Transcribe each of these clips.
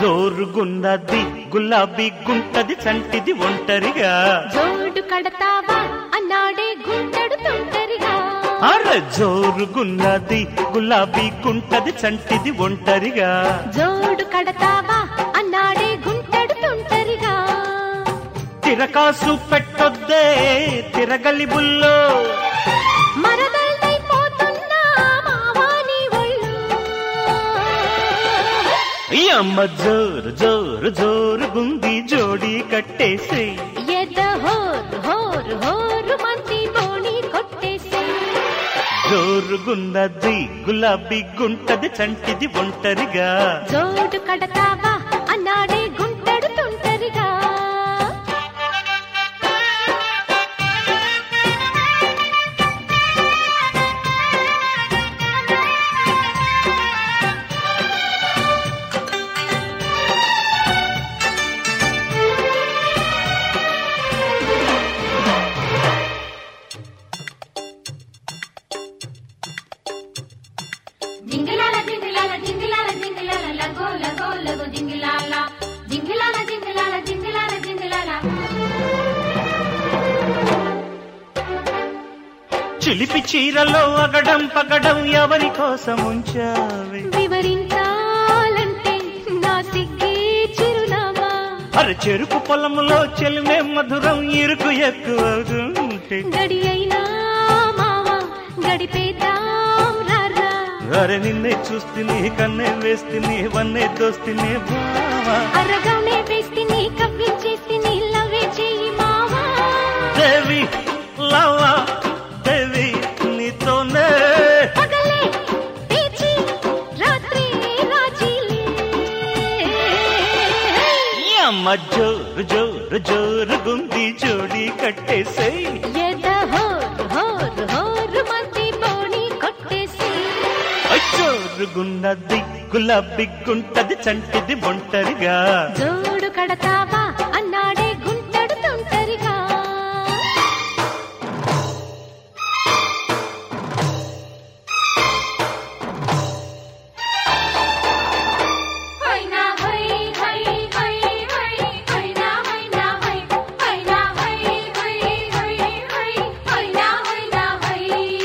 జోరుగున్నది గులాబీ గుంటది చంటిది ఒంటరిగా జోడు కడతావా అన్నాడే గుంటడు తొంటరిగా అర జోరుగున్నది గులాబీ గుంటది చంటిది ఒంటరిగా జోడు కడతావా అన్నాడే గుంటడు తొంటరిగా తిరకాసు పెట్టొద్దే తిరగలి బుల్లో మరదలైపోతున్నా మావాని ఒళ్ళు ఈ అమ్మ జోరు జోరు జోరుగుంది జోడి కట్టేసి ఎద హోరు హోరు హోరు మంది బోణి కొట్టేసే జోరుగున్నది గులాబీ గుంటది చంటిది ఒంటరిగా జోడు కడతావా అన్నాడే గుంటడు తొంటరిగా జింగిలాల జింగిలాల జింగిలాల జింగిలాల లగో లగో లగో జింగిలాల జింగిలాల జింగిలాల జింగిలాల జింగిలాల చిలిపి చీరలో అగడం పగడం ఎవరి కోసం ఉంచావి వివరించాలంటే నా సిగ్గే చిరునామా అరే చెరుకు పొలంలో చెలిమే మధురం ఇరుకు ఎక్కువవుతుంటే గడి అయినా మావా గడిపేద్దాం రారా అరే నిన్నే చూస్తేనే కన్నే వేస్తేనే వన్నే దోస్తేనే బావా అరగానే వేస్తేనే కవ్వించేస్తేనే లవే చెయ్యి మావా దేవి లవా దేవి నీతోనే పగలే పేచి రాత్రి రాజీలే ఈ అమ్మ జోరు జోరు జోరుగుంది జోడి కట్టేసే ఎద హోరు హోరు హోరు మంది బోణి కొట్టేసి జోరుగున్నది గులాబీ గుంటది చంటిది ఒంటరిగా జోడు కడతావా అన్నాడే గుంటడు తొంటరిగా హైనా హై హై హై హై హైనా హైనా హై హైనా హై హై హై హై హైనా హైనా హై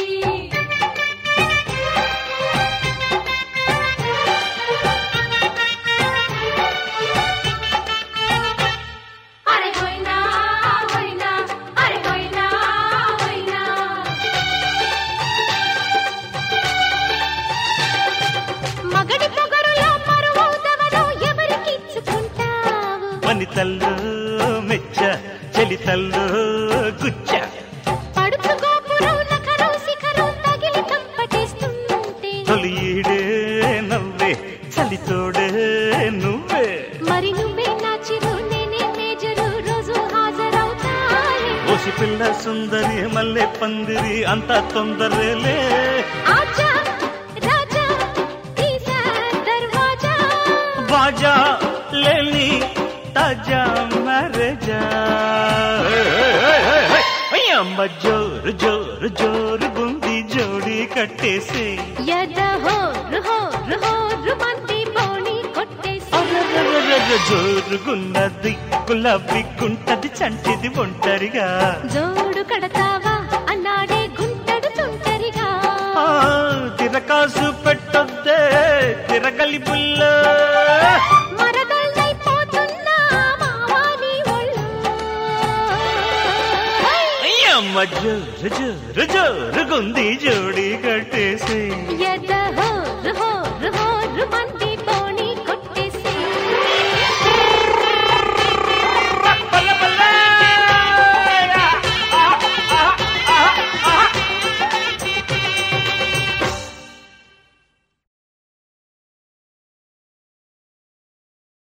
అరే హైనా హైనా అరే హైనా హైనా మగడి పొగరులో మరువవుతవను ఎవరికిచ్చుకుంటావు వనితల్లో మెచ్చ చలితల్లో గుచ్చ పడుచు గోపురం నఖరం శిఖరం తగిలి కంపటేస్తుంటే తొలి ఈడే నవ్వే చలితోడే నువ్వే మరి నువ్వే నా చిరు నేనే మేజరు రోజు హాజరవుతాయి ఓసి పిల్ల సుందరి మల్లె పందిరి అంతా తొందరలే ఆజా రాజా తీసా దర్వాజా బాజా లేని తాజా మరజా అమ్మ జోరు జోరు జోరు గుంది జోడి కట్టేసి ఎద హోరు హోరు హోరు మంది బోణి కొట్టేసి జోరుగున్నది గులాబీ గుంటది చంటిది ఒంటరిగా జోడు కడతావా అన్నాడే గుంటడు తొంటరిగా ఆ, తిరకాసు పెట్టొద్దే తిరగలి బుల్ల మరదలైపోతున్నా మావాని ఒళ్ళు అమ్మ జోరు జోరు జోరుగుంది జోడి కట్టేసి ఎద